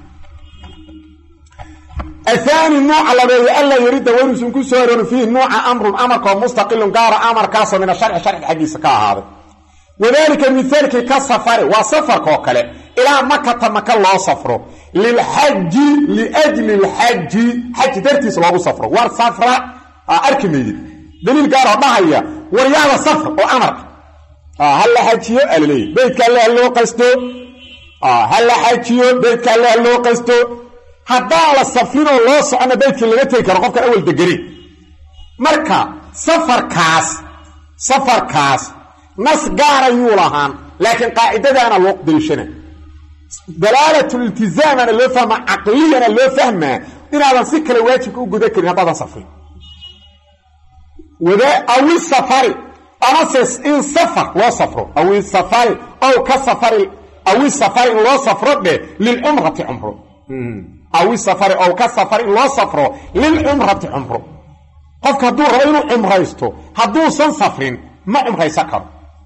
الثاني النوع الذي ألا يريد ورسم كسور فيه نوع أمر مستقل قار أمر كاسو من الشرع حديث كهذا وذلك مثال كالسفر وسفر كوكله إلى مكة الله سفره للحج لأجل الحج حج درتي صلاه سفره والسفر أركميد دليل قار ضحية ورياض سفر وأمر هل حجيه قال لي بيت الله لو قصده هل حجيه بيت الله لو قصده haddaa la safrino loo socono beedkii laga tegi karo qofka awal degari marka safarkaas nas gaarayuu lahaan laakiin qaacidadaana loo dirishana dalaalatu iltizaamana loo fahma aqliyana loo fahma inaadan si kale waajibka u guda karin haddaadan safrin wada awi safari ama in safar loo safro awi safari aw ka safari awi safari loo safro lil umrati umro أو السفر أو كسفر الله سفره للعمرة عمره قف كدو رأينه عمره يستو هدو سن سفرين ما عمره يسكر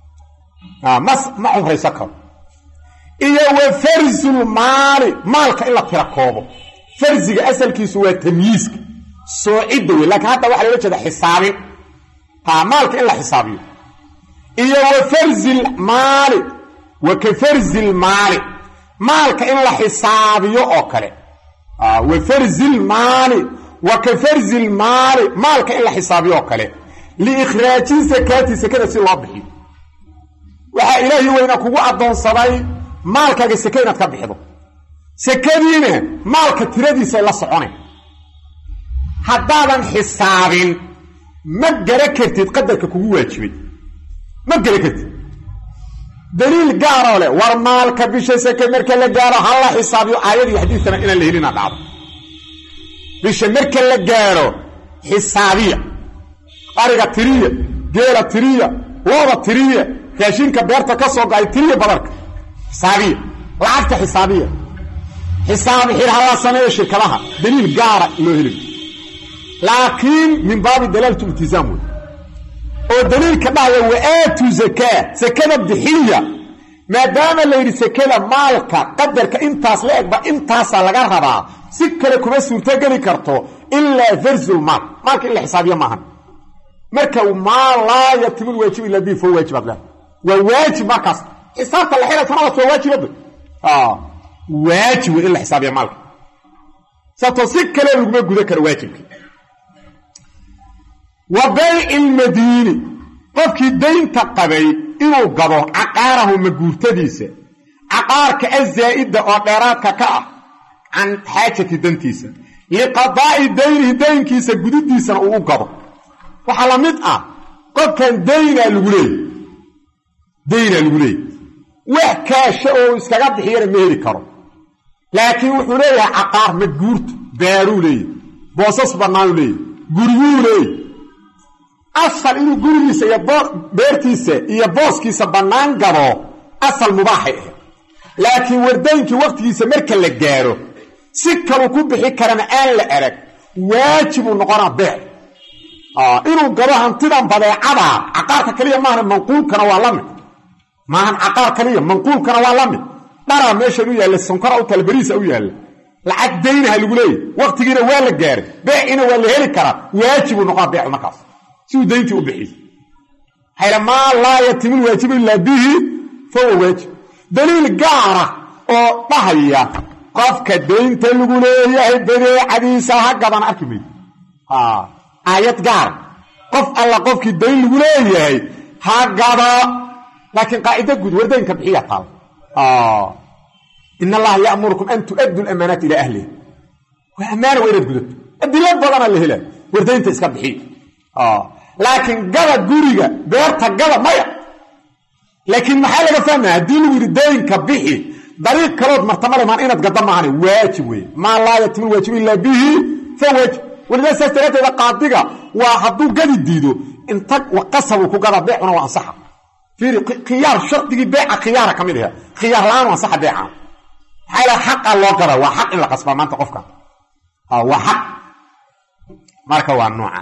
ما عمره يسكر إيا وفرز المال مالك إلا تركوبه فرزك أسل كيسوه تمييزك سوعده لكن حتى واحد يوجد حسابي مالك إلا حسابي إيا وفرز المال وكفرز المال مالك إلا حسابي أوكله وفرز المال وكفرز المال مالك إلا حسابي أوكله لإخراج زكاة سي الله بحي وحا إلهي وينك وعدون صباي مالك السكينة كبحضه سكينة مالك تردي سيلا صعوني حدادا حساب ما قركت تقدرك كواجبي ما قركت دليل قارو له ورمالك بشي سكي مركا لقارو هلا حسابيو آيادي حديثنا إنا اللي هلنا العرض بشي مركا لقارو حسابية أرقى ترية جيلة ترية ووضة ترية كاشين كبيرتا كسوق أي ترية بلارك حسابية لعبت حسابية حسابي حير هلا سنة الشركة لها دليل قارو له هلنا لكن من باب دلالة التزامه ودليل كباية وآتوا زكاة بدحية ما دام اللي يري سكاة مالك قدرك انتاس لأك انتاس لغرها سكرك بس وتقلي كرتو إلا فرز المال مالك إلا حسابية معها مركو ما لا يتم الواجب إلا به فهو واجب له وواجب مركز إصابة الحيلة تنالت وواجب له واجب إلا حسابية مالك ستسكر لك ذكر واجب وبيع المدينة قفك الدين تقبي إنه قبو عقاره مقورتديسة عقارك الزائدة وقيراتك كأه عن حاجة دنتيسة لقضاء دين كيسة قدوديسة وقبو وحلمتها قد كان دين الولي وحكا شعو اسكاقات حيرا مهري كارو لكن وحوليه عقار مقورت بارو لي بوصص برنانو لي قريو لي أصل إنه قريسة بيرتيسة إيا بوسكيسة بنان قبو أصل مباحي لكن وردينك وقتكيسة مركا لقارو سكروا كبحي كرم آل لأرك واجب نقرأ بيع إنه قبوها انتظام بضي عقارك كليا ماهن منقول كان والامي ماهن عقار كليا منقول كان والامي ترى ماشي نو يالا السنكر أو تلبريس أو يالا لعد دينها لقولي وقتكينا والا قاري بيعنا والا هيري كرا واجب نقرأ بيع مكاس سو دينتي وبحيث حيلا ما لا يتم الواجب إلا به فهو واجب دليل قارة أو طهية قفك الدين تلقوا ليه بدي حديثة حقا أكمل آيات قارة قف الله قفك الدين تلقوا ليه حقا لكن قاعدة قد وردين كبحية طال إن الله يأمركم أن تؤدوا الأمانات إلى أهله وأمانة ويرد قدت الدليل بضنا اللي هلا وردين تسكبحية لكن قرد قريقة بيرتها قرد مية لكن محالة فهمها الدين وردين كبحي طريق كرود مرتمل من إنا تقدم معاني واجب ما لا يتم الواجب إلا به فواجب ولذا سيستريت إذا قاعدقة وحضوه قد يديدو انتق وقصبوا كقرد بيعنا وانصحه في خيار شرط تجي بيع خيارة كاملها خيار الآن وانصح بيعها حالة حق الله قرد وحق إلا قصبا ما انت قفك وحق ماركا والنوعة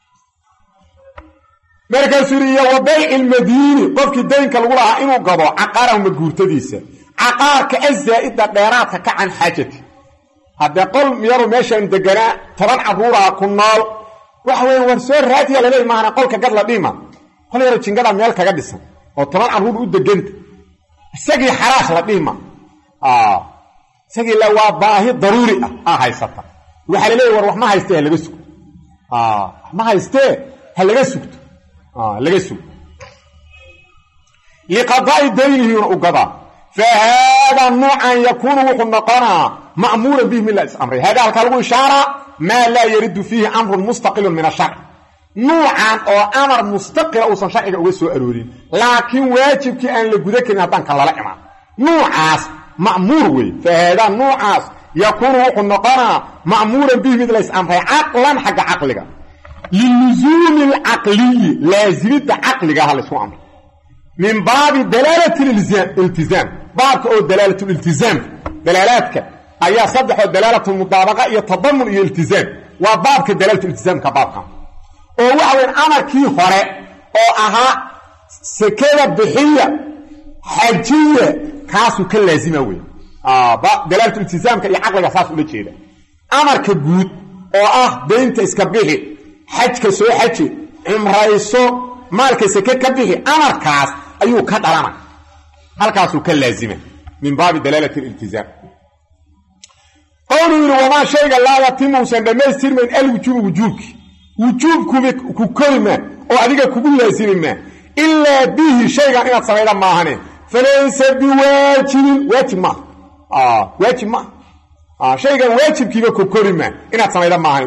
مركا سوريا وبيع المدينة قفك الدين كالغولها إنو قضوا عقارهم القورتديسة عقار كأزائدة ديراتك عن حاجتي هذا قل يروا ماشا دقناء طبعا عبورها كنال وحوين ورسول راتيا لليه معنا قولك قد لديما قل يروا تنقضى ميالك قدسا وطبعا عبور دقنت ساقي حراش لديما ساقي لو باهي ضروري هاي سطر وحال ليه وروح ما هايستيه لغسك ما هايستيه هلغسك لغسك لقضاء دينه وقضاء فهذا النوع يكون وقنقنا مأمورا به من الأمر هذا الكلام إشارة ما لا يرد فيه أمر مستقل من الشرع نوعا أو أمر مستقل أو شرعي أو سؤالورين لكن واجب كأن لقدك نهتان كالله لأمان نوعاس مأمور فهذا النوعاس يكون وقنقنا مأمورا به من الأمر عقلا حق عقلك للزوم العقلي لازمت عقلك هذا الأمر من باب دلالة الالتزام باب أو دلالة الالتزام دلالاتك أي صدح دلالة المطابقة يتضمن الالتزام وبابك دلالة الالتزام كبابك ووحوين أمر كي خرق أو أها سكينة بحية حجية كاسو كل لازمة دلالة الالتزام كي عقل أساس ولا شيء أمر كبود أو بنت إسكبيه حج كسو حجي عمريسو مالك سكينة كبيه أمر كاس أيوه كدلنا هالكاسو كل لازمة من باب دلالة الالتزام قولوا وما شيء لا يتم سندميستر من الوجوب وجوبك كلمة أو أديك كقول لازم إلا به شيء إن صغيرا ما هني فليس بواجب ما واجب ما شيء واجب كيف كلمة إن صغيرا ما هني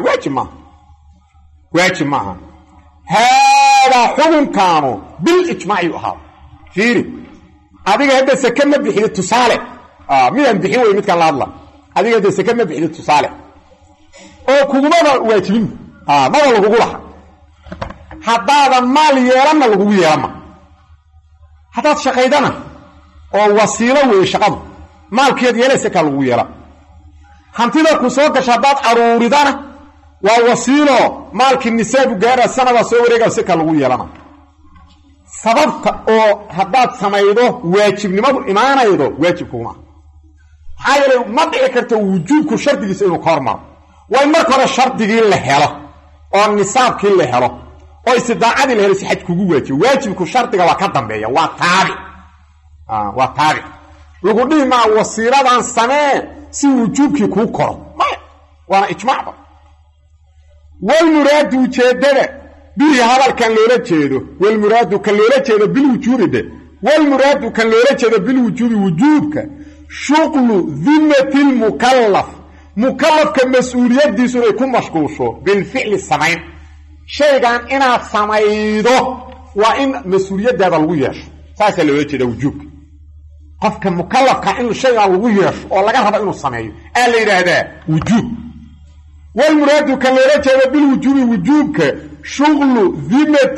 واجب ما هذا حكم كانوا بالإجماع يحاول فيري أديك هذا سكننا بحيث تصالح مين بحيث مثل الله أديك هذا سكننا بحيث تصالح أو كوما واجبين ما لو قولها هذا مال يرمى لو يرمى هذا شقيدنا أو وسيلة وشقد مال كيد يلسك لو يرمى هنتيجة كسوق شباب أروردنا ووسيلة مال النساء جارة سنة وسورية سك لو يرمى sababta oo hadaad sameeydo waajibnimadu imaanaydo waajibkuma hayre ma dhici karto wujuubku shardigiisa inuu kormaro way marka hore shardigii la helo oo nisaabkii la helo oo istidaacadii la helo si xaj kugu waajibku shardiga waa ka dambeeya waa taabi lagu dhima wasiiradan samee si wujuubkii ku koro waana ijmaac wal muraadu jeedada به هذا كان لولا جيدو والمراد كان لولا جيدو بالوجوب ده والمراد كان لولا جيدو بالوجوب وجوبك شغل ذمة المكلف كمسؤوليات دي سورة يكون مشكوشو بالفعل السمعين شيء كان إنا سمعيدو وإن مسؤوليات ده الويش ساسا لولا جيدو وجوبك قف كمكلف كان إنه شيء الويش والله قرب إنه سمعيدو قال لي هذا وجوب والمراد كان لولا جيدو بالوجوب وجوبك شغل ذمة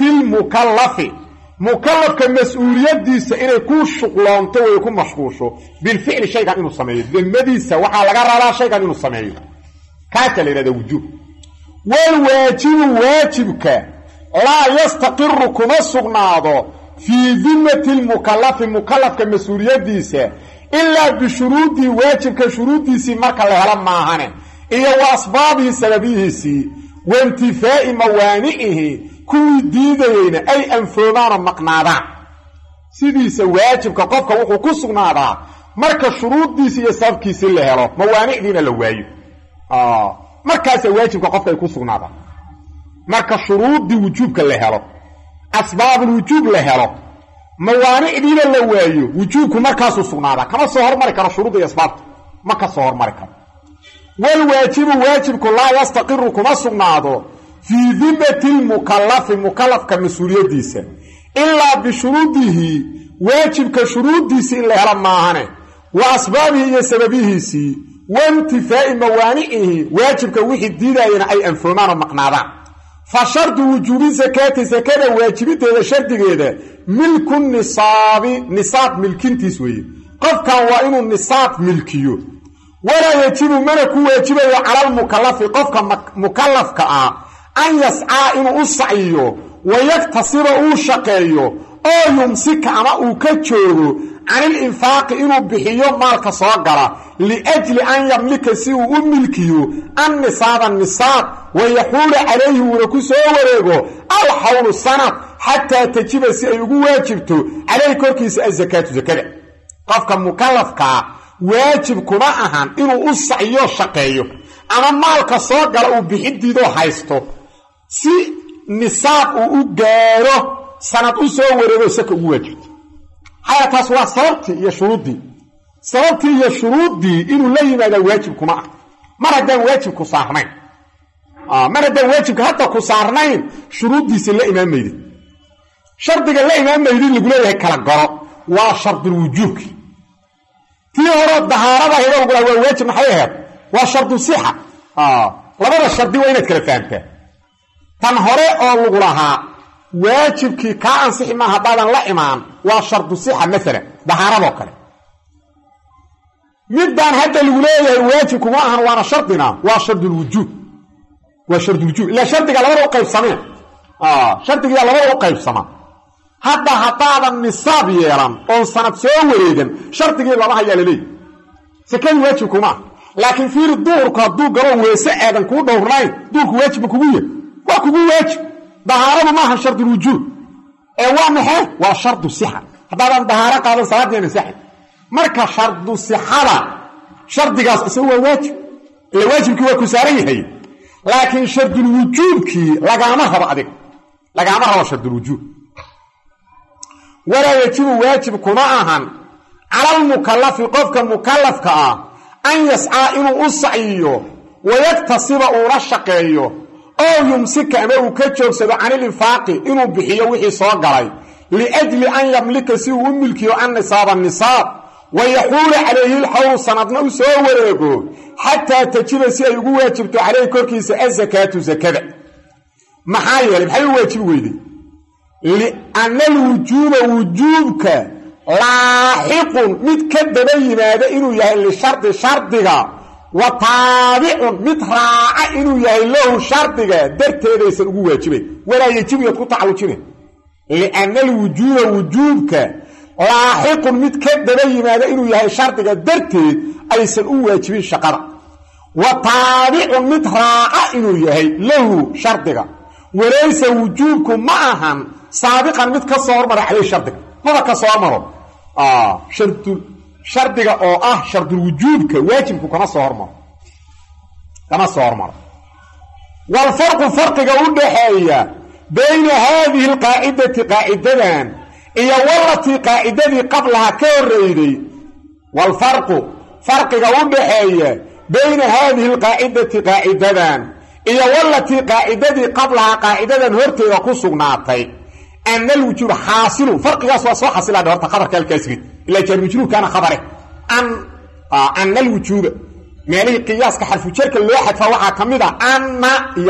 مكلف كمسؤوليات ديسة إنه يكون شغلانته ويكون مشغوشه بالفعل شيء كان إنه سمعيه ذمة ديسة وحا لقرر شيء كان إنه سمعيه كاتل هذا وجوب والواجب واجبك لا يستقر كما سغناده في ذمة المكلف كمسؤوليات ديسة إلا بشروط واجب كشروط ديسة مركا لهلا معهانه إيه وأسبابه سببيه سي وانتفاء موانئه kuwii diidayeyna ay anfoomaanoo maqnaadaan sidiisa waajibka qofka wuxuu ku sugnaadaa marka shuruuddiisa iyo sababkiisii la helo mawaanicdiina la waayo markaasaa waajibka qofka ay ku sugnaadaan marka shuruuddii wujuubka la helo asbaabulwujuub la helo mawaanicdiina la waayo wujuubku markaasuu sugnaadaa kama soo hormari karo shuruudda iyo asbaabta ma ka soo hormari karo walwaajibu waajibku laa yastaqiru kuma sugnaado fii dimati lmukallafi mukallafka mas-uuliyaddiisa ilaa bishuruudihi waajibka shuruuddiisii in la helo maahane wa asbaabihi iyo sababihiisii waintifaa'i mawaanicihi waajibka wixii diidaayana ay anfoomaan oo maqnaadaan fa shardu wujuubi sakaati sakada waajibideeda shardigeeda milku nisaabi nisaab milkintiis weeye qofkan waa inuu nisaab milkiyo walaa yajibu mana ku waajibayo cala almukallafi qofka mukallafka ah an yascaa inuu u sacyiyo wayaktasiba uu shaqeeyo oo yumsika ama uu ka joogo canilinfaaqi inuu bixiyo maalka soo gala liajli an yamlika si uu u milkiyo annisaaba nisaab wayaxuula calayhi uuna ku soo wareego alxawlu sanad xataa tajiba si ay ugu waajibto calayhi korkiisa azakaatu zakada qofka mukallafkaa waajib kuma ahan inuu u sacyo shaqeeyo ama maalka soo gala uu bixidiidoo haysto si nisaab uu u gaaro sanad u soo wareego saka ugu waajibto xaya taas waa sababtii iyo shuruuddii inuu la yimaada waajib kuma ah mar haddaan waajibku saarnayn mar haddaan waajibka hadda ku saarnayn shuruuddiisa la imaamaydi shardiga la imaamaydi lagu leeyahay kala garo waa shardulwujuubki tii hore dahaarada hidowgula waa waajib maxay ahayd waa shardu sixa labada shardi waa inaad kala fahamtaa tan hore oo lagu lahaa waajibkii kaa ansixi maa haddaadan la imaan waa shardu sixa maalan dahaaradoo kale midaan hadda lagu leeyahay waajib kuma ahan waana shardina waa shardulwujuub ilaa shardiga labada u qaybsameen shardigiyaa labada u qaybsama hadda haddaadan nisaab yeelan oon sanad soo wareegan shardigii lama hayaa laleeyahy sakadii waajib kuma ah laakiin fiiri duhurku hadduu galo weese aadan kuu dhowrnayn duhurku waajibba kugu yahy waa kugu waajib dahaaradu maaha shardulwujuub ee waa maxay waa shardu sixa haddaadan dahaaro qaadan salaaddiina saxin marka shardu sixada shardigaas isagu waa waajib ila waajibkii waa ku saaran yahay laakiin shardulwujuubkii lagaama rabo adig lagaama rabo shardulwujuub walaa yajibu waajib kuma ahan cala almukallafi qofka mukallafka ah an yascaa inuu u sacyiyo wayaktasiba uula shaqeeyo oo yumsika ama uu ka joogsado canilinfaaqi inuu bixiyo wixii soo galay liajli an yamlika si uu u milkiyo annisaaba nisaab wayaxuula calayhi lxawlu sanadna u soo wareego xataa tajiba si ay ugu waajibto calayhi korkiisa azakaatu zakada maxaa yeelay maxay u waajibi weyday lianna alwujuuba wujuubka laaxiqun mid ka daba yimaada inuu yahay lishardi shardiga wa taabicun mid raaca inuu yahay lahu shardiga darteedaysan ugu waajibayn walaa yajibu yaad ku tacallujine lianna alwujuuba wujuubka laaxiqun mid ka daba yimaada inuu yahay shardiga darteed aysan u waajibin shaqada wa taabicun mid raaca inuu yahay lahu shardiga walaysa wujuubku ma ahan saabiqan mid ka soo hormara caleyh shardiga maba ka soo maro shardiga oo ah shardulwujuubka waajibku kama soo hormaro walfarqu farqiga u dhaxeeya bayna haadihi alqaacidati qaacidadan iyo walatii qaacidadii qablaha ka horreyday walfarqu farqiga u dhaxeeya bayna haadihi alqaacidati qaacidadan iyo walatii qaacidadii qablaha qaacidadan horteeda ku sugnaatay ana alwujuuba xaasilu farqigaas waa soo xasilaadha horta khabarka halkaasrid ilaa jaarmujruubkaana khabare ana alwujuuba meelihii qiyaaska xarfujarka loo xadfaa waxaa ka mid a anna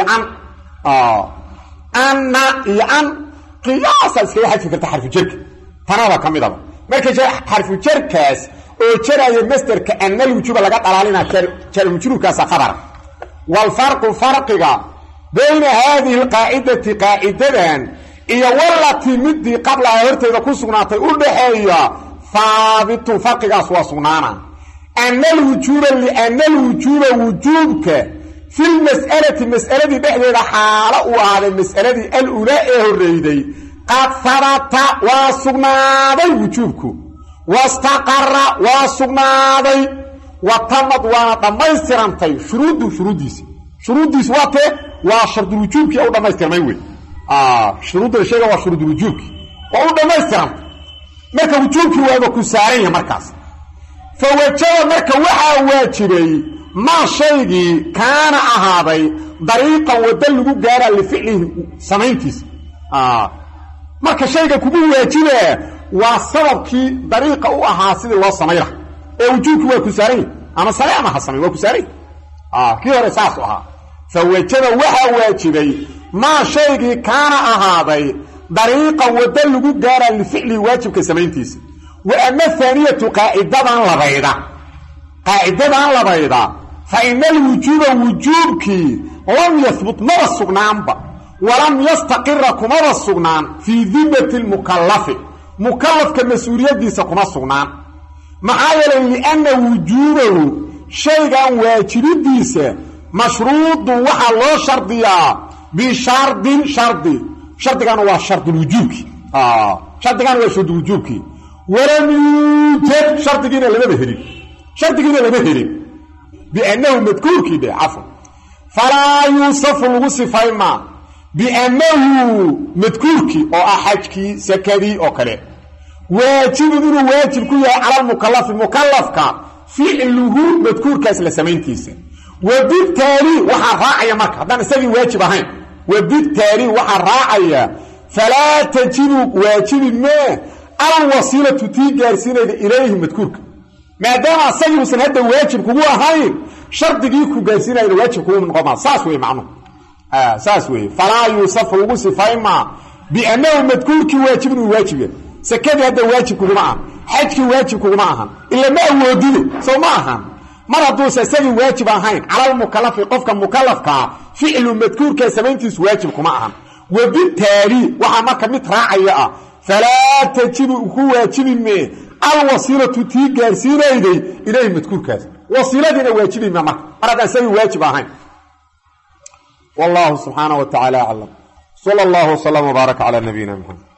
iyo an qiyaasaa iskaga xadfi karta xarfujarka tanaba ka midaba marka xarfujarkaas oo jaraya masderka ana alwujuuba laga dhalaalina jaarmujruubkaasa khabara walfarqu farqiga bayna haadihi alqaacidati qaacidadan iyo walatii midii qablaha horteeda ku sugnaatay u dhaxeeya haabitun farqigaas waa sugnaana ana alwujuuba liana alwujuuba wujuubka في مسألة بحديدة حالة وهذا المسألة الأولى الرئيدي قد ثبت وصغنادي وجوبك واستقر وصغنادي وتمت ودميسترنتي شروطيس واته وشرط الوجوبك او دميسترمي شروط الشيء وشروط الوجوبك او دميسترنت marka wujuubki waa ku saaran yahay markaas fawajaba marka waxa waajibay ma shaygi kaana ahaaday dariiqan wada lagu gaara li ficlihi samayntiis marka shayga kugu waajiba waa sababkii dariiqa u ahaa sidii loo sameeyo ee wujuubki waa ku saaran yahay ama salaama hasamay waa ku saaran kii hore saas ahaa fawajaba waxa waajibay ma shaygi kaana ahaaday طريقة ودلقوا جارا لفعل واجب كسمينتيس وأما الثانية قاعدة لبيضة فإن الوجوب وجوبك لم يثبت مرة السقنان ولم يستقر كمرة السقنان في ذمة مكلف كمسؤولية دي سقنا السقنان معايا لأن وجوبه شيئا واجب ديس مشروط وحا شرطيا بشرط شرط كان هو شرط الوجوب شرط كان هو شرط الوجوب ولم يوجد شرط كده لما بهري بأنه مذكور كده عفوا فلا يوصف الوصف إما بأنه مذكور كي أو أحد سكري أو كله واجب كي على المكلف فعله مذكور كاسل سمينتيس وبالتالي وحراعي مكة هذا نسوي واجب هين وبالتالي وحراعي فلا تجب واجب ما الوسيلة تيجارسين إليه مذكور ما دام سيوسن هذا واجب كوه هين شرط جيكو جارسين إلى واجب كوه من قمع ساسوي معنه ساسوي فلا يوصف وصف إما بأنه مذكور كواجب واجب سكاد هذا واجب كوه معه حج واجب كوه معه إلا ما هو دين سو معه مرة دوسة سيء واجب هين على المكلف قفك مكلف فعل مذكور كسمينتيس واجب كوه معه وبالتالي وحماك متراعي فلا تجب واجب ما الوسيلة تيجارسين إليه مذكور كاس وسيلة واجب ما معك مرة سيء واجب هين والله سبحانه وتعالى أعلم صلى الله وسلم وبارك على نبينا محمد